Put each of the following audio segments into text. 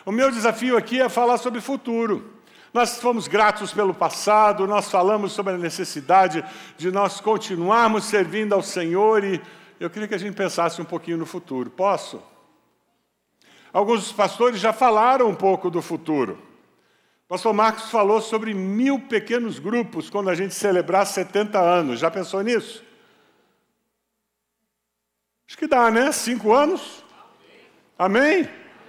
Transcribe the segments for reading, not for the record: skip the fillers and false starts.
O meu desafio aqui é falar sobre o futuro. Nós fomos gratos pelo passado, nós falamos sobre a necessidade de nós continuarmos servindo ao Senhor e eu queria que a gente pensasse um pouquinho no futuro. Posso? Alguns dos pastores já falaram um pouco do futuro. O pastor Marcos falou sobre 1000 pequenos grupos quando a gente celebrar 70 anos. Já pensou nisso? Acho que dá, né? 5 anos? Amém?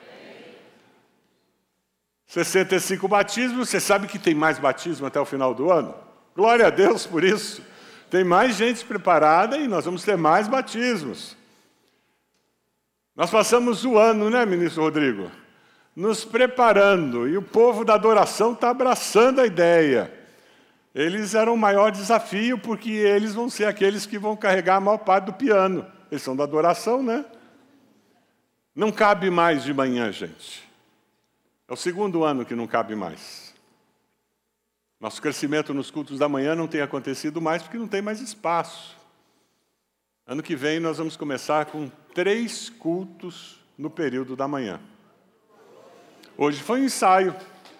65 batismos, você sabe que tem mais batismo até o final do ano? Glória a Deus por isso. Tem mais gente preparada e nós vamos ter mais batismos. Nós passamos o ano, né, ministro Rodrigo? Nos preparando, e o povo da adoração está abraçando a ideia. Eles eram o maior desafio, porque eles vão ser aqueles que vão carregar a maior parte do piano. Eles são da adoração, né? Não cabe mais de manhã, gente. É o segundo ano que não cabe mais. Nosso crescimento nos cultos da manhã não tem acontecido mais, porque não tem mais espaço. Ano que vem nós vamos começar com 3 cultos no período da manhã. Hoje foi um ensaio.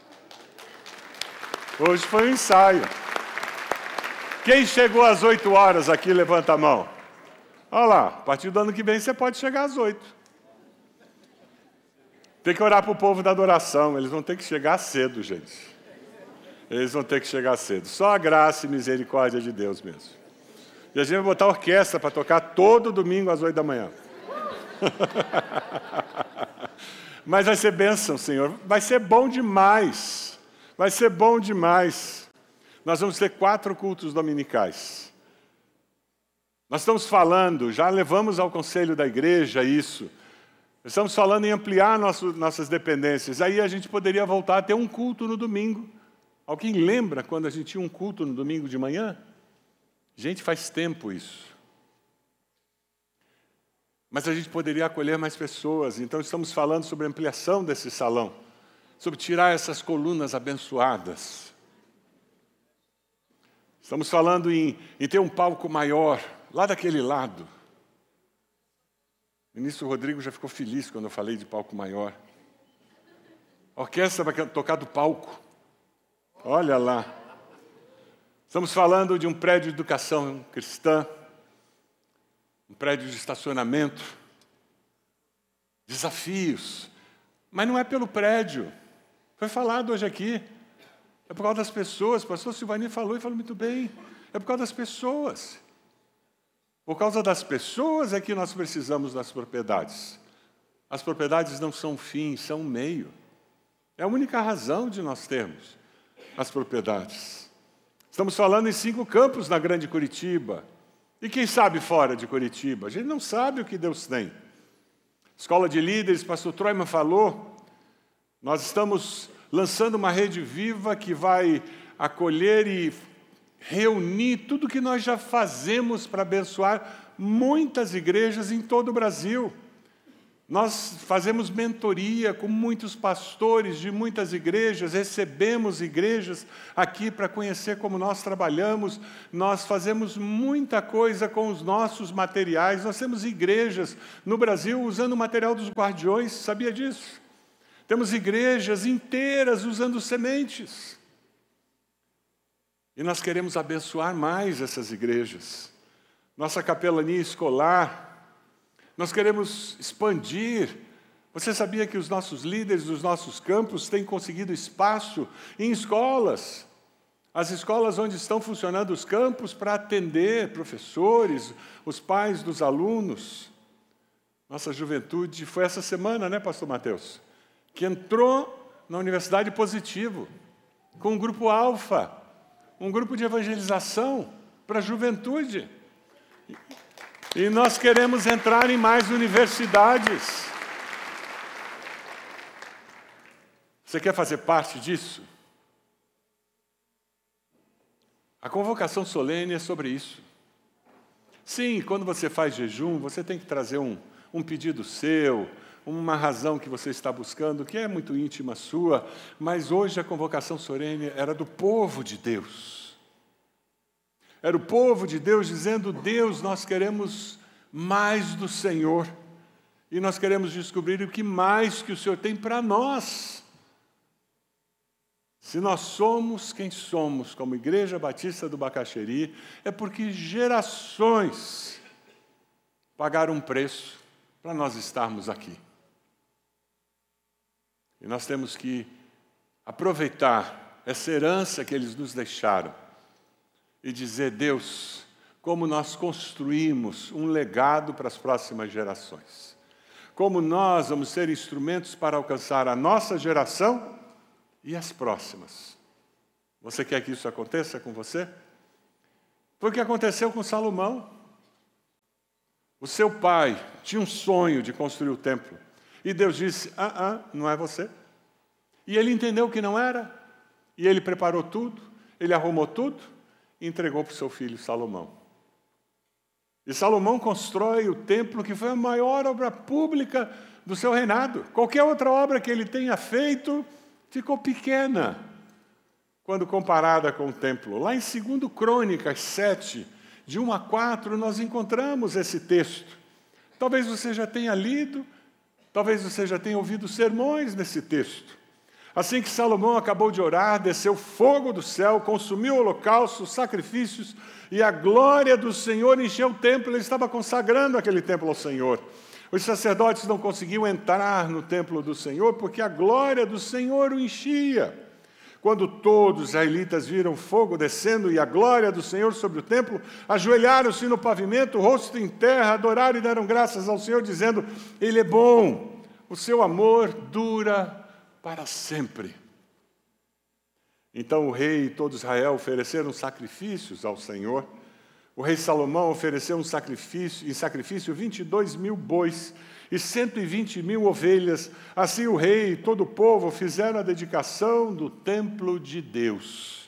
Hoje foi um ensaio. Quem chegou às 8 horas aqui, levanta a mão. Olha lá, a partir do ano que vem você pode chegar às 8. Tem que orar para o povo da adoração, eles vão ter que chegar cedo, gente. Eles vão ter que chegar cedo. Só a graça e misericórdia de Deus mesmo. E a gente vai botar orquestra para tocar todo domingo às 8 da manhã. Mas vai ser bênção, Senhor. Vai ser bom demais. Vai ser bom demais. Nós vamos ter 4 cultos dominicais. Nós estamos falando, já levamos ao conselho da igreja isso. Estamos falando em ampliar nossas dependências. Aí a gente poderia voltar a ter um culto no domingo. Alguém lembra quando a gente tinha um culto no domingo de manhã? Gente, faz tempo isso. Mas a gente poderia acolher mais pessoas. Então estamos falando sobre a ampliação desse salão. Sobre tirar essas colunas abençoadas. Estamos falando em ter um palco maior, lá daquele lado. O ministro Rodrigo já ficou feliz quando eu falei de palco maior. A orquestra vai tocar do palco. Olha lá. Estamos falando de um prédio de educação cristã, um prédio de estacionamento, desafios. Mas não é pelo prédio. Foi falado hoje aqui. É por causa das pessoas. O pastor Silvani falou e falou muito bem. É por causa das pessoas. Por causa das pessoas é que nós precisamos das propriedades. As propriedades não são um fim, são um meio. É a única razão de nós termos as propriedades. Estamos falando em 5 campos na Grande Curitiba. E quem sabe fora de Curitiba? A gente não sabe o que Deus tem. Escola de Líderes, pastor Troiman falou, nós estamos lançando uma rede viva que vai acolher e reunir tudo que nós já fazemos para abençoar muitas igrejas em todo o Brasil. Nós fazemos mentoria com muitos pastores de muitas igrejas, recebemos igrejas aqui para conhecer como nós trabalhamos, nós fazemos muita coisa com os nossos materiais, nós temos igrejas no Brasil usando o material dos guardiões, sabia disso? Temos igrejas inteiras usando sementes. E nós queremos abençoar mais essas igrejas. Nossa capelania escolar, nós queremos expandir. Você sabia que os nossos líderes dos nossos campos têm conseguido espaço em escolas? As escolas onde estão funcionando os campos para atender professores, os pais dos alunos. Nossa juventude foi essa semana, né, pastor Mateus? Que entrou na Universidade Positivo, com o grupo Alfa. Um grupo de evangelização para a juventude. E nós queremos entrar em mais universidades. Você quer fazer parte disso? A convocação solene é sobre isso. Sim, quando você faz jejum, você tem que trazer um pedido seu, uma razão que você está buscando, que é muito íntima sua, mas hoje a convocação solene era do povo de Deus. Era o povo de Deus dizendo, Deus, nós queremos mais do Senhor. E nós queremos descobrir o que mais que o Senhor tem para nós. Se nós somos quem somos como Igreja Batista do Bacaxeri, é porque gerações pagaram um preço para nós estarmos aqui. E nós temos que aproveitar essa herança que eles nos deixaram e dizer: Deus, como nós construímos um legado para as próximas gerações. Como nós vamos ser instrumentos para alcançar a nossa geração e as próximas. Você quer que isso aconteça com você? Foi o que aconteceu com Salomão. O seu pai tinha um sonho de construir o templo. E Deus disse: não é você. E ele entendeu que não era. E ele preparou tudo, ele arrumou tudo e entregou para o seu filho Salomão. E Salomão constrói o templo que foi a maior obra pública do seu reinado. Qualquer outra obra que ele tenha feito ficou pequena quando comparada com o templo. Lá em 2 Crônicas 7, de 1 a 4, nós encontramos esse texto. Talvez você já tenha lido, talvez você já tenha ouvido sermões nesse texto. Assim que Salomão acabou de orar, desceu fogo do céu, consumiu holocaustos, sacrifícios, e a glória do Senhor encheu o templo. Ele estava consagrando aquele templo ao Senhor. Os sacerdotes não conseguiam entrar no templo do Senhor porque a glória do Senhor o enchia. Quando todos os israelitas viram fogo descendo e a glória do Senhor sobre o templo, ajoelharam-se no pavimento, rosto em terra, adoraram e deram graças ao Senhor, dizendo: Ele é bom, o seu amor dura para sempre. Então o rei e todo Israel ofereceram sacrifícios ao Senhor. O rei Salomão ofereceu em sacrifício 22.000 bois e 120.000 ovelhas. Assim o rei e todo o povo fizeram a dedicação do templo de Deus.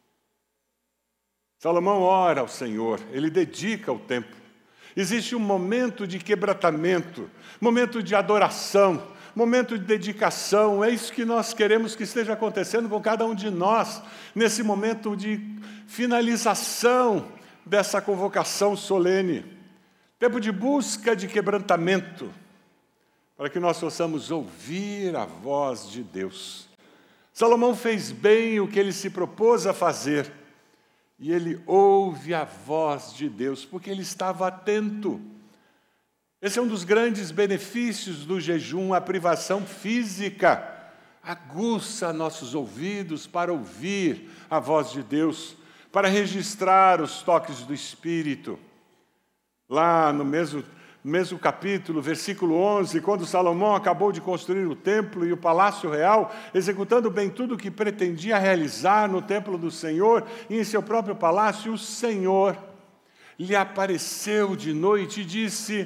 Salomão ora ao Senhor, ele dedica o templo. Existe um momento de quebrantamento, momento de adoração, momento de dedicação. É isso que nós queremos que esteja acontecendo com cada um de nós, nesse momento de finalização dessa convocação solene. Tempo de busca, de quebrantamento, para que nós possamos ouvir a voz de Deus. Salomão fez bem o que ele se propôs a fazer, e ele ouve a voz de Deus, porque ele estava atento. Esse é um dos grandes benefícios do jejum, a privação física. Aguça nossos ouvidos para ouvir a voz de Deus, para registrar os toques do Espírito. Lá no mesmo capítulo, versículo 11, quando Salomão acabou de construir o templo e o palácio real, executando bem tudo o que pretendia realizar no templo do Senhor e em seu próprio palácio, o Senhor lhe apareceu de noite e disse: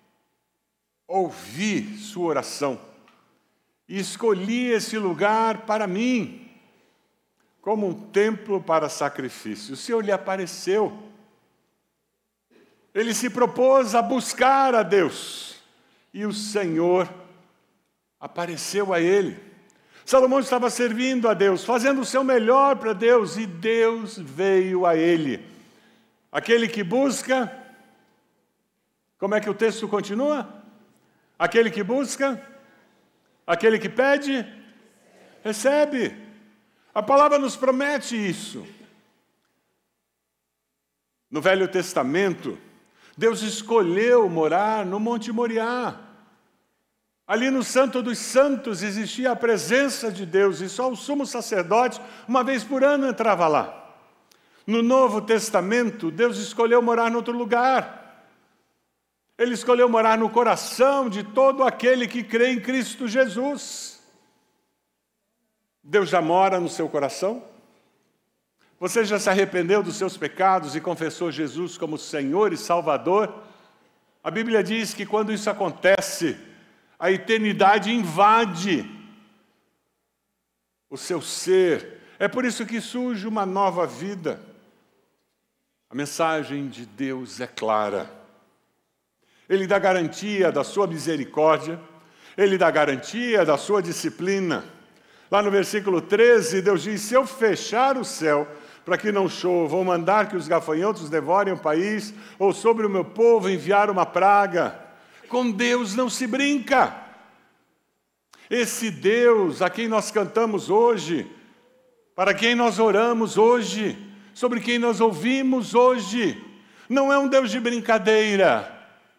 ouvi sua oração e escolhi esse lugar para mim, como um templo para sacrifício. O Senhor lhe apareceu. Ele se propôs a buscar a Deus, e o Senhor apareceu a ele. Salomão estava servindo a Deus, fazendo o seu melhor para Deus, e Deus veio a ele. Aquele que busca, como é que o texto continua? Aquele que busca, aquele que pede, recebe. A palavra nos promete isso. No Velho Testamento, Deus escolheu morar no Monte Moriá. Ali no Santo dos Santos existia a presença de Deus, e só o sumo sacerdote, uma vez por ano, entrava lá. No Novo Testamento, Deus escolheu morar em outro lugar. Ele escolheu morar no coração de todo aquele que crê em Cristo Jesus. Deus já mora no seu coração? Você já se arrependeu dos seus pecados e confessou Jesus como Senhor e Salvador? A Bíblia diz que quando isso acontece, a eternidade invade o seu ser. É por isso que surge uma nova vida. A mensagem de Deus é clara. Ele dá garantia da sua misericórdia, Ele dá garantia da sua disciplina. Lá no versículo 13, Deus diz: se eu fechar o céu para que não chova, ou mandar que os gafanhotos devorem o país, ou sobre o meu povo enviar uma praga, Com Deus não se brinca. Esse Deus a quem nós cantamos hoje, para quem nós oramos hoje, sobre quem nós ouvimos hoje, não é um Deus de brincadeira.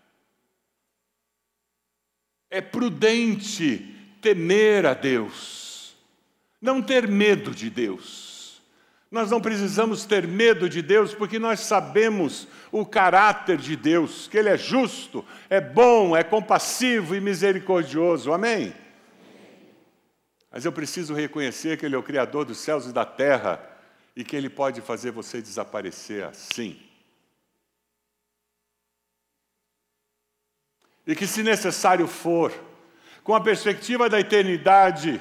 É prudente temer a Deus, não ter medo de Deus. Nós não precisamos ter medo de Deus, porque nós sabemos o caráter de Deus, que Ele é justo, é bom, é compassivo e misericordioso. Amém? Mas eu preciso reconhecer que Ele é o Criador dos céus e da terra e que Ele pode fazer você desaparecer assim. E que, se necessário for, com a perspectiva da eternidade,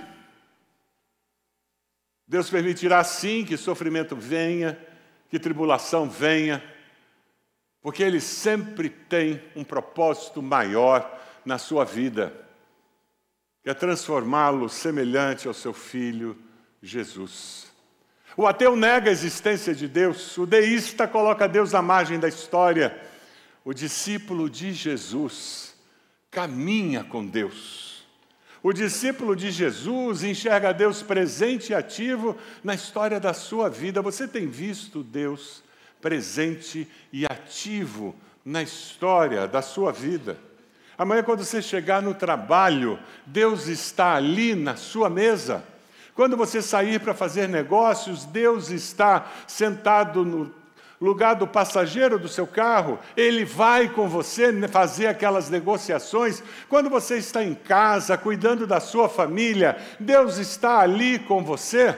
Deus permitirá sim que sofrimento venha, que tribulação venha, porque Ele sempre tem um propósito maior na sua vida, que é transformá-lo semelhante ao seu Filho Jesus. O ateu nega a existência de Deus, o deísta coloca Deus à margem da história. O discípulo de Jesus caminha com Deus. O discípulo de Jesus enxerga Deus presente e ativo na história da sua vida. Você tem visto Deus presente e ativo na história da sua vida? Amanhã, quando você chegar no trabalho, Deus está ali na sua mesa. Quando você sair para fazer negócios, Deus está sentado no lugar do passageiro do seu carro, Ele vai com você fazer aquelas negociações. Quando você está em casa, cuidando da sua família, Deus está ali com você.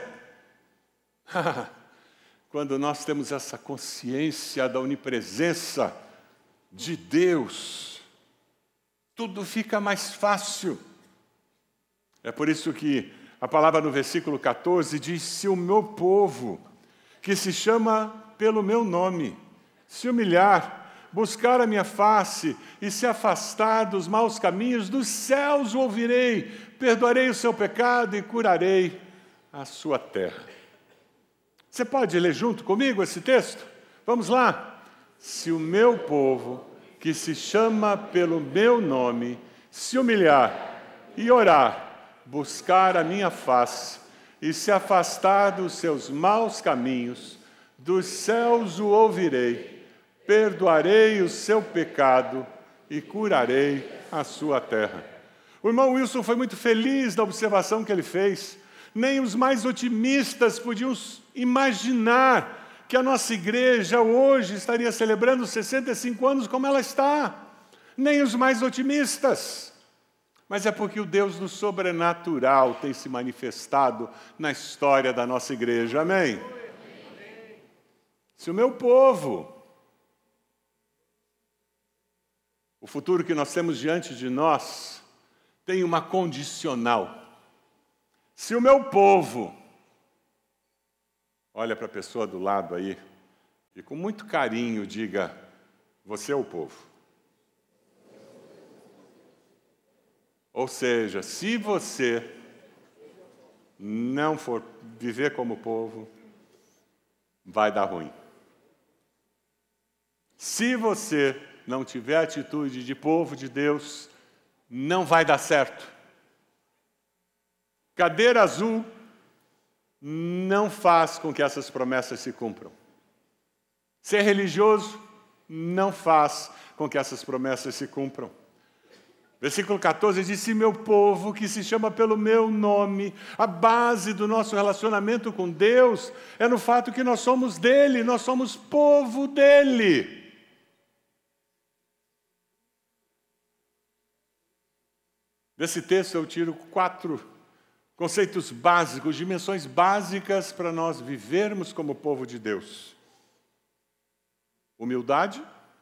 Quando nós temos essa consciência da onipresença de Deus, tudo fica mais fácil. É por isso que a palavra no versículo 14 diz: se o meu povo, que se chama pelo meu nome, se humilhar, buscar a minha face e se afastar dos maus caminhos, dos céus o ouvirei, perdoarei o seu pecado e curarei a sua terra. Você pode ler junto comigo esse texto? Vamos lá. Se o meu povo, que se chama pelo meu nome, se humilhar e orar, buscar a minha face e se afastar dos seus maus caminhos, dos céus o ouvirei, perdoarei o seu pecado e curarei a sua terra. O irmão Wilson foi muito feliz da observação que ele fez. Nem os mais otimistas podiam imaginar que a nossa igreja hoje estaria celebrando 65 anos como ela está. Nem os mais otimistas. Mas é porque o Deus do sobrenatural tem se manifestado na história da nossa igreja. Amém? Se o meu povo, o futuro que nós temos diante de nós, tem uma condicional. Se o meu povo, olha para a pessoa do lado aí, e com muito carinho diga: você é o povo. Ou seja, se você não for viver como povo, vai dar ruim. Se você não tiver atitude de povo de Deus, não vai dar certo. Cadeira azul não faz com que essas promessas se cumpram. Ser religioso não faz com que essas promessas se cumpram. Versículo 14 diz: se meu povo, que se chama pelo meu nome, a base do nosso relacionamento com Deus é no fato que nós somos dele, nós somos povo dele. Desse texto eu tiro 4 conceitos básicos, dimensões básicas para nós vivermos como povo de Deus: humildade,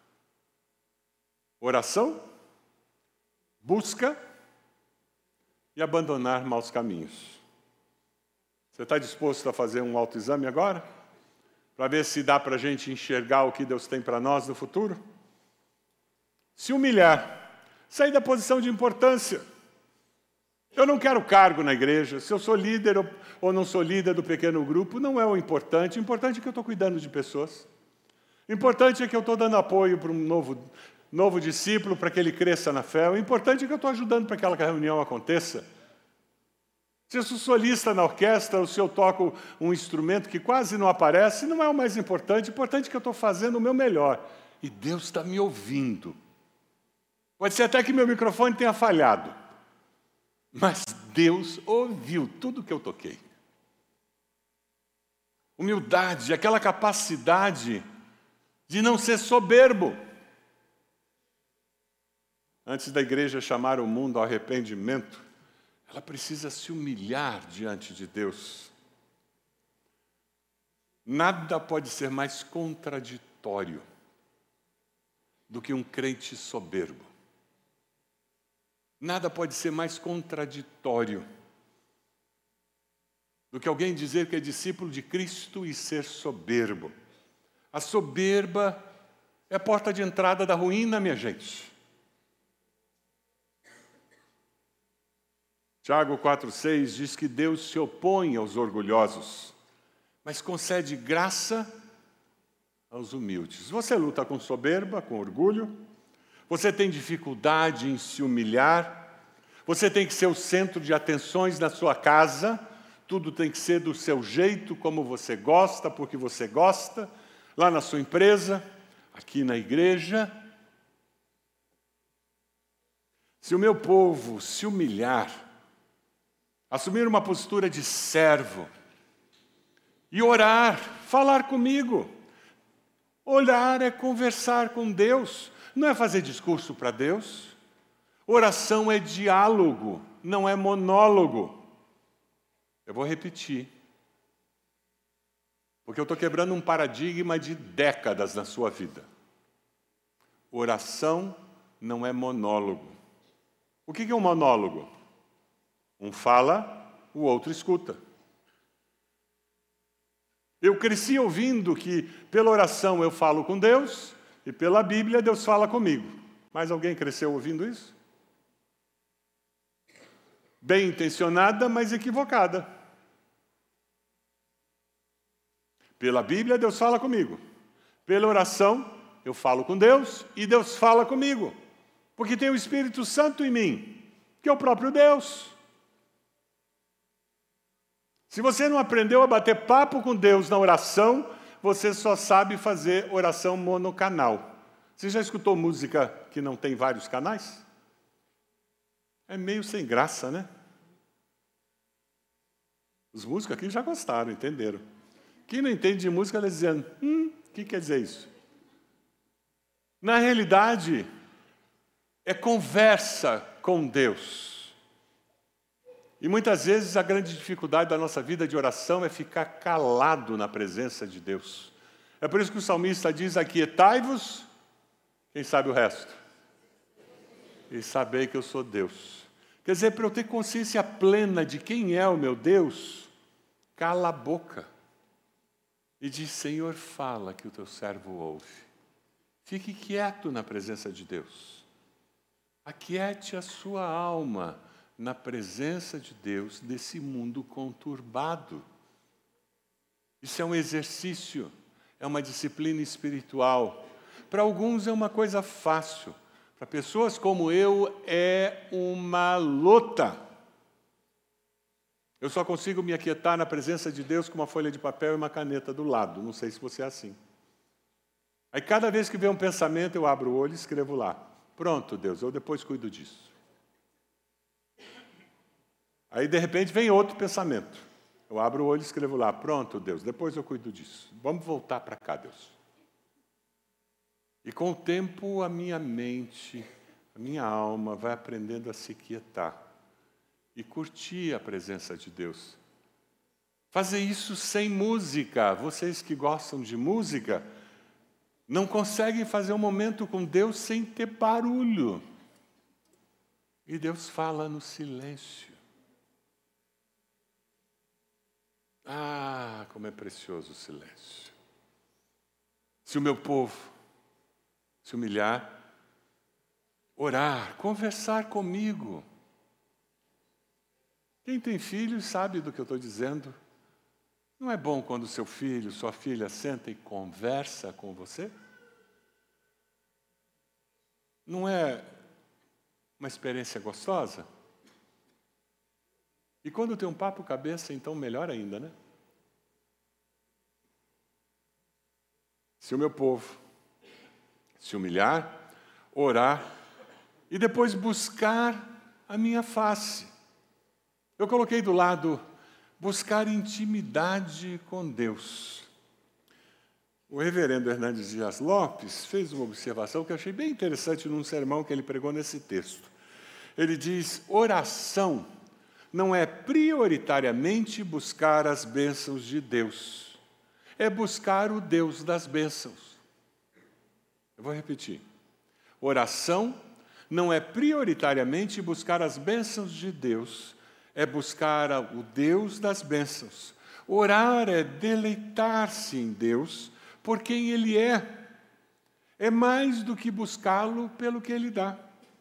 oração, busca e abandonar maus caminhos. Você está disposto a fazer um autoexame agora? Para ver se dá para a gente enxergar o que Deus tem para nós no futuro? Se humilhar, sair da posição de importância. Eu não quero cargo na igreja. Se eu sou líder ou não sou líder do pequeno grupo, não é o importante. O importante é que eu estou cuidando de pessoas. O importante é que eu estou dando apoio para um novo novo discípulo para que ele cresça na fé. O importante é que eu estou ajudando para que aquela reunião aconteça. Se eu sou solista na orquestra, ou se eu toco um instrumento que quase não aparece, não é o mais importante. O importante é que eu estou fazendo o meu melhor. E Deus está me ouvindo. Pode ser até que meu microfone tenha falhado. Mas Deus ouviu tudo que eu toquei. Humildade, aquela capacidade de não ser soberbo. Antes da igreja chamar o mundo ao arrependimento, ela precisa se humilhar diante de Deus. Nada pode ser mais contraditório do que um crente soberbo. Nada pode ser mais contraditório do que alguém dizer que é discípulo de Cristo e ser soberbo. A soberba é a porta de entrada da ruína, minha gente. Tiago 4,6 diz que Deus se opõe aos orgulhosos, mas concede graça aos humildes. Você luta com soberba, com orgulho, você tem dificuldade em se humilhar, você tem que ser o centro de atenções na sua casa, tudo tem que ser do seu jeito, como você gosta, porque você gosta, lá na sua empresa, aqui na igreja. Se o meu povo se humilhar, assumir uma postura de servo e orar, falar comigo. Orar é conversar com Deus, não é fazer discurso para Deus. Oração é diálogo, não é monólogo. Eu vou repetir, porque eu estou quebrando um paradigma de décadas na sua vida. Oração não é monólogo. O que é um monólogo? Um fala, o outro escuta. Eu cresci ouvindo que pela oração eu falo com Deus e pela Bíblia Deus fala comigo. Mais alguém cresceu ouvindo isso? Bem intencionada, mas equivocada. Pela Bíblia Deus fala comigo. Pela oração eu falo com Deus e Deus fala comigo. Porque tem o Espírito Santo em mim, que é o próprio Deus. Se você não aprendeu a bater papo com Deus na oração, você só sabe fazer oração monocanal. Você já escutou música que não tem vários canais? É meio sem graça, né? Os músicos aqui já gostaram, entenderam. Quem não entende de música, está dizendo, o que quer dizer isso? Na realidade, é conversa com Deus. E muitas vezes a grande dificuldade da nossa vida de oração é ficar calado na presença de Deus. É por isso que o salmista diz, aquietai-vos, quem sabe o resto? E sabei que eu sou Deus. Quer dizer, para eu ter consciência plena de quem é o meu Deus, cala a boca. E diz, Senhor, fala que o teu servo ouve. Fique quieto na presença de Deus. Aquiete a sua alma na presença de Deus desse mundo conturbado. Isso é um exercício, é uma disciplina espiritual. Para alguns é uma coisa fácil. Para pessoas como eu, é uma luta. Eu só consigo me aquietar na presença de Deus com uma folha de papel e uma caneta do lado. Não sei se você é assim. Aí cada vez que vem um pensamento, eu abro o olho e escrevo lá. Pronto, Deus, eu depois cuido disso. Aí, de repente, vem outro pensamento. Eu abro o olho e escrevo lá. Pronto, Deus, depois eu cuido disso. Vamos voltar para cá, Deus. E com o tempo, a minha mente, a minha alma vai aprendendo a se quietar e curtir a presença de Deus. Fazer isso sem música. Vocês que gostam de música, não conseguem fazer um momento com Deus sem ter barulho. E Deus fala no silêncio. Ah, como é precioso o silêncio. Se o meu povo se humilhar, orar, conversar comigo. Quem tem filhos sabe do que eu estou dizendo. Não é bom quando seu filho, sua filha senta e conversa com você? Não é uma experiência gostosa? E quando tem um papo cabeça, então melhor ainda, né? Se o meu povo se humilhar, orar e depois buscar a minha face. Eu coloquei do lado buscar intimidade com Deus. O reverendo Hernandes Dias Lopes fez uma observação que eu achei bem interessante num sermão que ele pregou nesse texto. Ele diz: oração não é prioritariamente buscar as bênçãos de Deus, é buscar o Deus das bênçãos. Eu vou repetir. Oração não é prioritariamente buscar as bênçãos de Deus, é buscar o Deus das bênçãos. Orar é deleitar-se em Deus por quem Ele é. É mais do que buscá-lo pelo que Ele dá.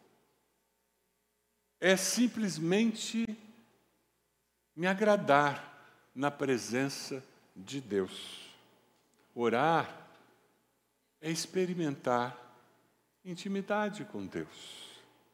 É simplesmente me agradar na presença de Deus. Orar é experimentar intimidade com Deus.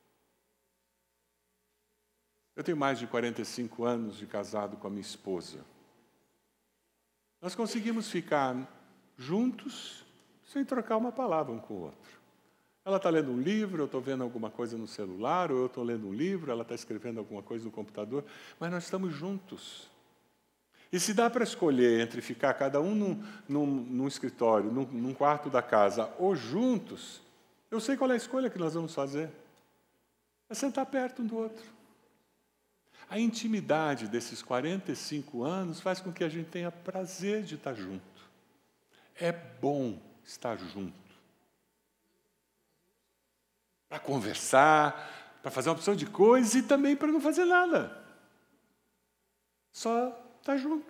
Eu tenho mais de 45 anos de casado com a minha esposa. Nós conseguimos ficar juntos sem trocar uma palavra um com o outro. Ela está lendo um livro, eu estou vendo alguma coisa no celular, ou eu estou lendo um livro, ela está escrevendo alguma coisa no computador, mas nós estamos juntos. E se dá para escolher entre ficar cada um num escritório, num quarto da casa, ou juntos, eu sei qual é a escolha que nós vamos fazer. É sentar perto um do outro. A intimidade desses 45 anos faz com que a gente tenha prazer de estar junto. É bom estar junto. Para conversar, para fazer uma opção de coisas e também para não fazer nada. Só estar junto.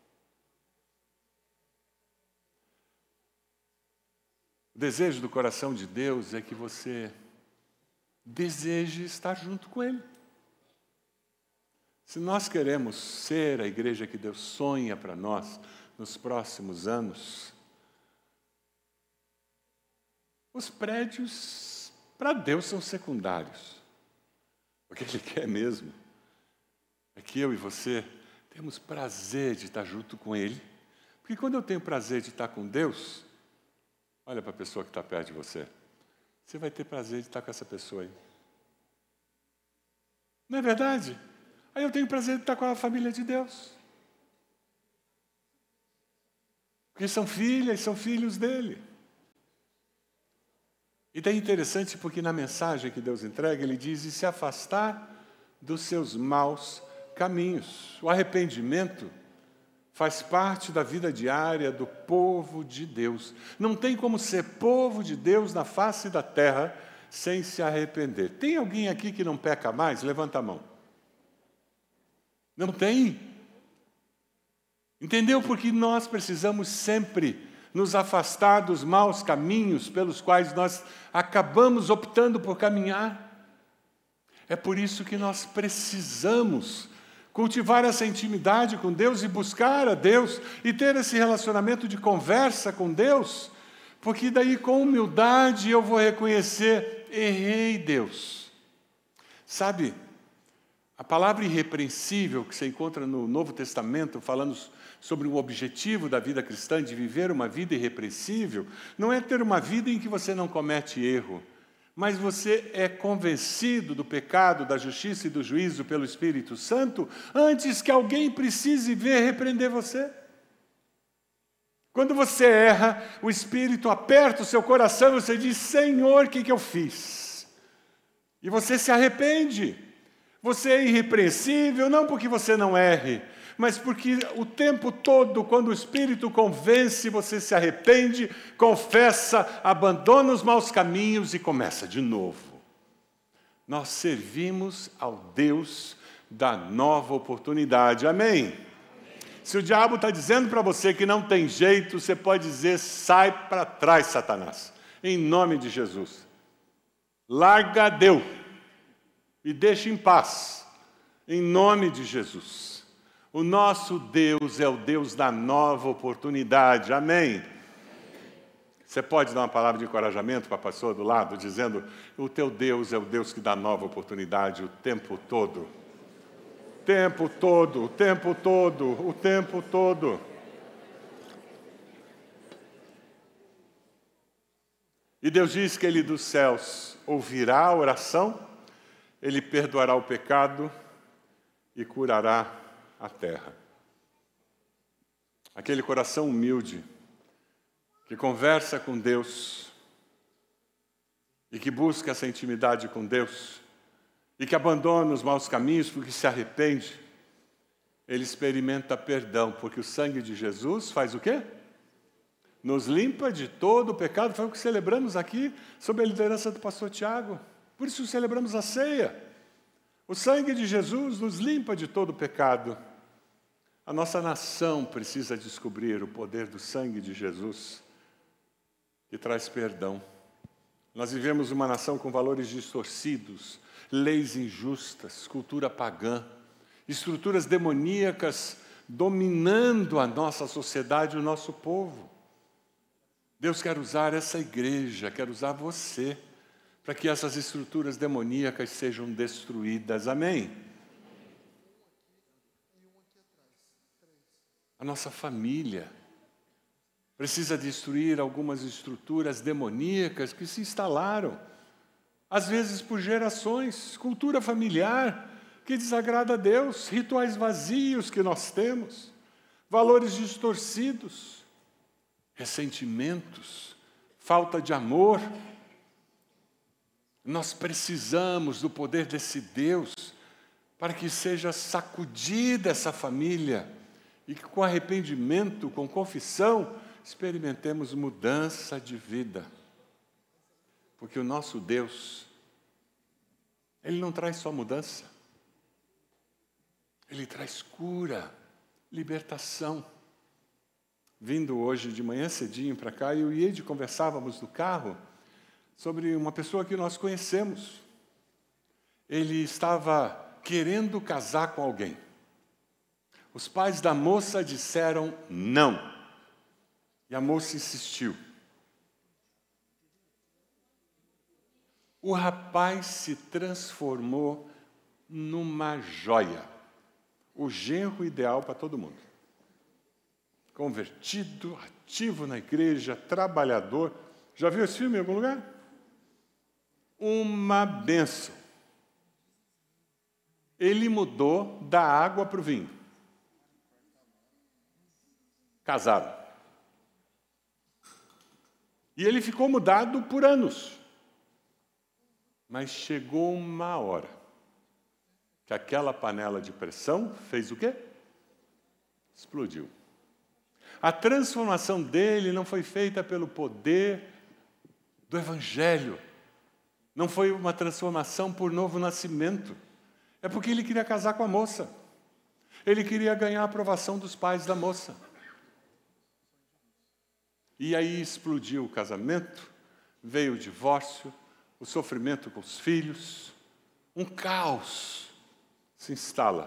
O desejo do coração de Deus é que você deseje estar junto com Ele. Se nós queremos ser a igreja que Deus sonha para nós nos próximos anos, os prédios para Deus são secundários. O que Ele quer mesmo é que eu e você temos prazer de estar junto com Ele. Porque quando eu tenho prazer de estar com Deus, olha para a pessoa que está perto de você. Você vai ter prazer de estar com essa pessoa aí. Não é verdade? Aí eu tenho prazer de estar com a família de Deus. Porque são filhas, são filhos dele. E daí é interessante porque na mensagem que Deus entrega, Ele diz: e se afastar dos seus maus caminhos. O arrependimento faz parte da vida diária do povo de Deus. Não tem como ser povo de Deus na face da terra sem se arrepender. Tem alguém aqui que não peca mais? Levanta a mão. Não tem? Entendeu? Porque nós precisamos sempre nos afastar dos maus caminhos pelos quais nós acabamos optando por caminhar. É por isso que nós precisamos cultivar essa intimidade com Deus e buscar a Deus e ter esse relacionamento de conversa com Deus, porque daí com humildade eu vou reconhecer: errei, Deus. Sabe, a palavra irrepreensível que você encontra no Novo Testamento, falando sobre o objetivo da vida cristã, de viver uma vida irrepreensível, não é ter uma vida em que você não comete erro, mas você é convencido do pecado, da justiça e do juízo pelo Espírito Santo antes que alguém precise ver repreender você. Quando você erra, o Espírito aperta o seu coração e você diz: Senhor, o que eu fiz? E você se arrepende. Você é irrepreensível, não porque você não erre, mas porque o tempo todo, quando o Espírito convence, você se arrepende, confessa, abandona os maus caminhos e começa de novo. Nós servimos ao Deus da nova oportunidade. Amém? Se o diabo está dizendo para você que não tem jeito, você pode dizer: sai para trás, Satanás, em nome de Jesus. Larga Deus e deixa em paz, em nome de Jesus. O nosso Deus é o Deus da nova oportunidade. Amém? Você pode dar uma palavra de encorajamento para a pessoa do lado, dizendo: o teu Deus é o Deus que dá nova oportunidade o tempo todo. O tempo todo, o tempo todo, o tempo todo. E Deus diz que Ele dos céus ouvirá a oração, Ele perdoará o pecado e curará a terra. Aquele coração humilde, que conversa com Deus e que busca essa intimidade com Deus e que abandona os maus caminhos porque se arrepende, ele experimenta perdão, porque o sangue de Jesus faz o quê? Nos limpa de todo o pecado. Foi o que celebramos aqui, sob a liderança do pastor Tiago. Por isso celebramos a ceia. O sangue de Jesus nos limpa de todo o pecado. A nossa nação precisa descobrir o poder do sangue de Jesus, que traz perdão. Nós vivemos uma nação com valores distorcidos, leis injustas, cultura pagã, estruturas demoníacas dominando a nossa sociedade e o nosso povo. Deus quer usar essa igreja, quer usar você, para que essas estruturas demoníacas sejam destruídas. Amém? A nossa família precisa destruir algumas estruturas demoníacas que se instalaram, às vezes por gerações, cultura familiar que desagrada a Deus, rituais vazios que nós temos, valores distorcidos, ressentimentos, falta de amor. Nós precisamos do poder desse Deus para que seja sacudida essa família e que com arrependimento, com confissão, experimentemos mudança de vida. Porque o nosso Deus, Ele não traz só mudança, Ele traz cura, libertação. Vindo hoje de manhã cedinho para cá, eu e Ed conversávamos no carro sobre uma pessoa que nós conhecemos. Ele estava querendo casar com alguém. Os pais da moça disseram não. E a moça insistiu. O rapaz se transformou numa joia. O genro ideal para todo mundo. Convertido, ativo na igreja, trabalhador. Já viu esse filme em algum lugar? Uma bênção. Ele mudou da água para o vinho. Casaram. E ele ficou mudado por anos. Mas chegou uma hora que aquela panela de pressão fez o quê? Explodiu. A transformação dele não foi feita pelo poder do Evangelho. Não foi uma transformação por novo nascimento. É porque ele queria casar com a moça. Ele queria ganhar a aprovação dos pais da moça. E aí explodiu o casamento, veio o divórcio, o sofrimento com os filhos, um caos se instala.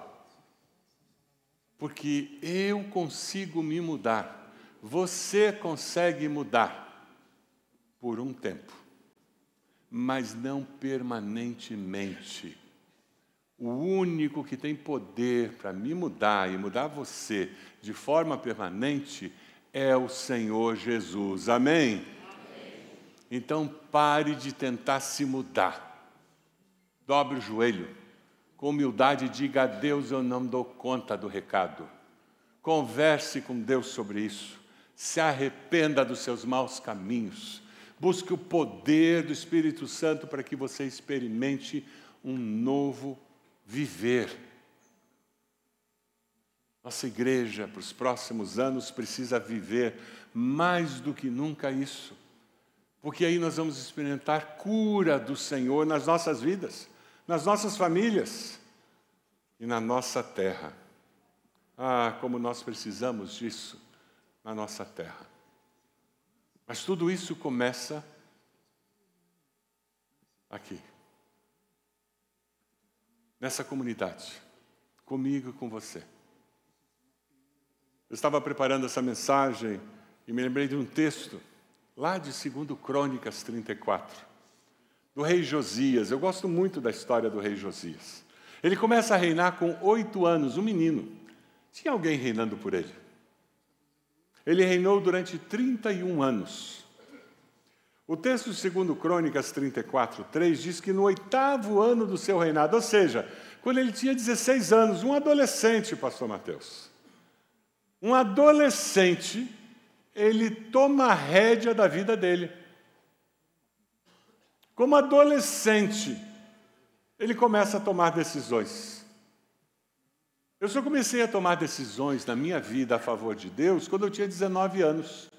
Porque eu consigo me mudar, você consegue mudar por um tempo, mas não permanentemente. O único que tem poder para me mudar e mudar você de forma permanente é o Senhor Jesus. Amém? Amém. Então pare de tentar se mudar. Dobre o joelho. Com humildade diga a Deus: eu não dou conta do recado. Converse com Deus sobre isso. Se arrependa dos seus maus caminhos. Busque o poder do Espírito Santo para que você experimente um novo viver. Nossa igreja, para os próximos anos, precisa viver mais do que nunca isso. Porque aí nós vamos experimentar cura do Senhor nas nossas vidas, nas nossas famílias e na nossa terra. Ah, como nós precisamos disso na nossa terra. Mas tudo isso começa aqui, nessa comunidade, comigo e com você. Eu estava preparando essa mensagem e me lembrei de um texto lá de 2 Crônicas 34, do rei Josias. Eu gosto muito da história do rei Josias. Ele começa a reinar com 8 anos, um menino. Tinha alguém reinando por ele. Ele reinou durante 31 anos. O texto de 2 Crônicas 34, 3 diz que no 8º ano do seu reinado, ou seja, quando ele tinha 16 anos, um adolescente, pastor Mateus. Um adolescente, ele toma a rédea da vida dele. Como adolescente, ele começa a tomar decisões. Eu só comecei a tomar decisões na minha vida a favor de Deus quando eu tinha 19 anos.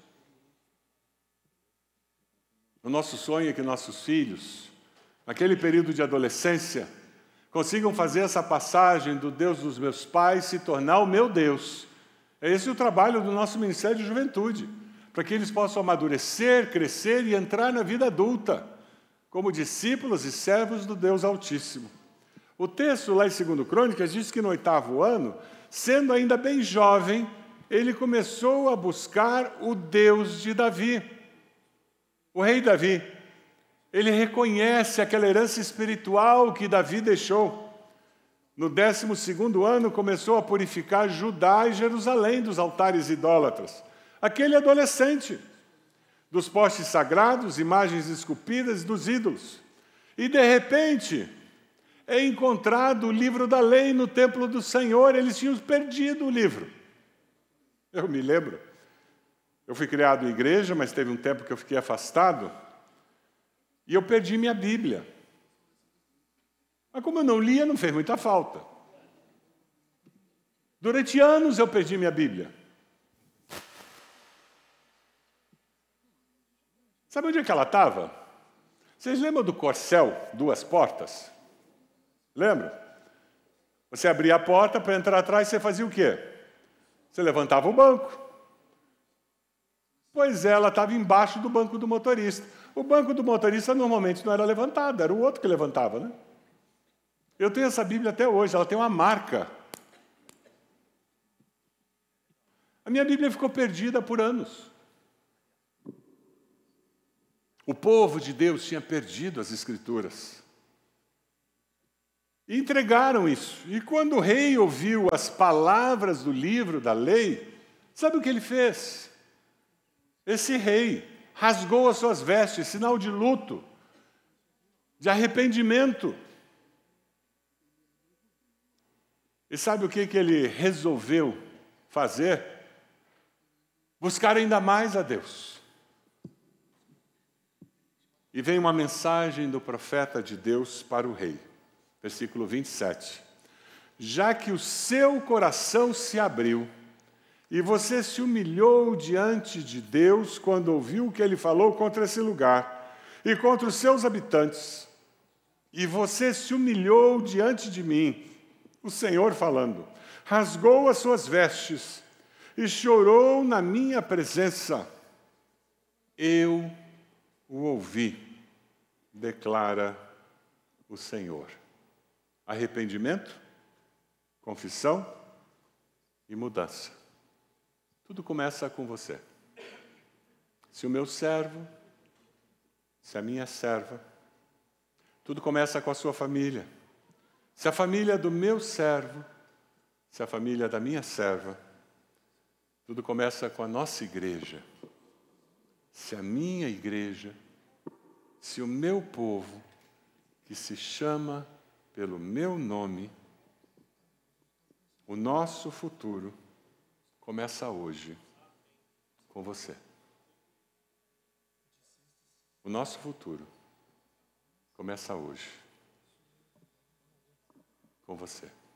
O nosso sonho é que nossos filhos, naquele período de adolescência, consigam fazer essa passagem do Deus dos meus pais se tornar o meu Deus. É esse o trabalho do nosso Ministério de Juventude, para que eles possam amadurecer, crescer e entrar na vida adulta, como discípulos e servos do Deus Altíssimo. O texto lá em 2 Crônicas diz que no 8º ano, sendo ainda bem jovem, ele começou a buscar o Deus de Davi. O rei Davi, ele reconhece aquela herança espiritual que Davi deixou. No 12º ano, começou a purificar Judá e Jerusalém dos altares idólatras. Aquele adolescente, dos postes sagrados, imagens esculpidas dos ídolos. E, de repente, é encontrado o livro da lei no templo do Senhor. Eles tinham perdido o livro. Eu me lembro. Eu fui criado em igreja, mas teve um tempo que eu fiquei afastado. E eu perdi minha Bíblia. Mas como eu não lia, não fez muita falta. Durante anos eu perdi minha Bíblia. Sabe onde é que ela estava? Vocês lembram do corcel, 2 portas? Lembra? Você abria a porta, para entrar atrás, você fazia o quê? Você levantava o banco. Pois é, ela estava embaixo do banco do motorista. O banco do motorista normalmente não era levantado, era o outro que levantava, né? Eu tenho essa Bíblia até hoje, ela tem uma marca. A minha Bíblia ficou perdida por anos. O povo de Deus tinha perdido as Escrituras. E entregaram isso. E quando o rei ouviu as palavras do livro da lei, sabe o que ele fez? Esse rei rasgou as suas vestes, sinal de luto, de arrependimento. E sabe o que ele resolveu fazer? Buscar ainda mais a Deus. E vem uma mensagem do profeta de Deus para o rei. Versículo 27. Já que o seu coração se abriu, e você se humilhou diante de Deus quando ouviu o que ele falou contra esse lugar e contra os seus habitantes, e você se humilhou diante de mim, o Senhor falando, rasgou as suas vestes e chorou na minha presença, eu o ouvi, declara o Senhor. Arrependimento, confissão e mudança. Tudo começa com você. Se o meu servo, se a minha serva, tudo começa com a sua família. Se a família do meu servo, se a família da minha serva, tudo começa com a nossa igreja. Se a minha igreja, se o meu povo, que se chama pelo meu nome, o nosso futuro começa hoje com você. O nosso futuro começa hoje com você.